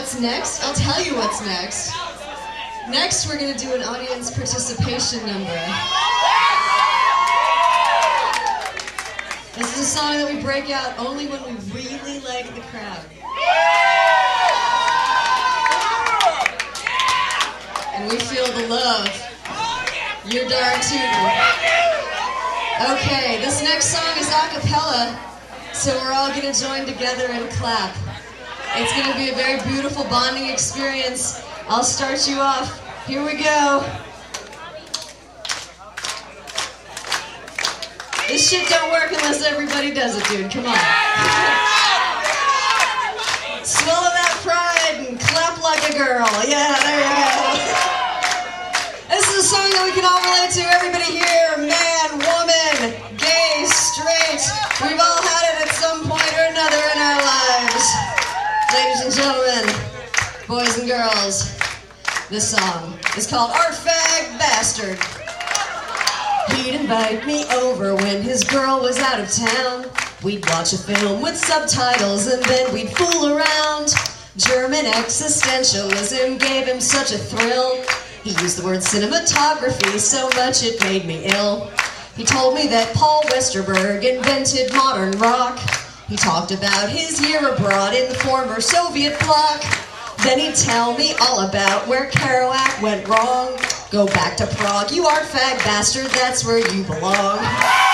what's next? I'll tell you what's next. Next, we're going to do an audience participation number. This is a song that we break out only when we really like the crowd. And we feel the love. You're darn tootin'. Okay, this next song is a cappella, so we're all going to join together and clap. It's going to be a very beautiful bonding experience. I'll start you off. Here we go. This shit don't work unless everybody does it, dude. Come on. Swallow that pride and clap like a girl. Yeah, there you go. This is a song that we can all relate to. Everybody here, man, woman, gay, straight. We've all had it at some point or another in our lives. Ladies and gentlemen, boys and girls, this song is called Art Fag Bastard. He'd invite me over when his girl was out of town. We'd watch a film with subtitles and then we'd fool around. German existentialism gave him such a thrill. He used the word cinematography so much it made me ill. He told me that Paul Westerberg invented modern rock. He talked about his year abroad in the former Soviet bloc. Then he'd tell me all about where Kerouac went wrong. Go back to Prague, you art fag bastard, that's where you belong.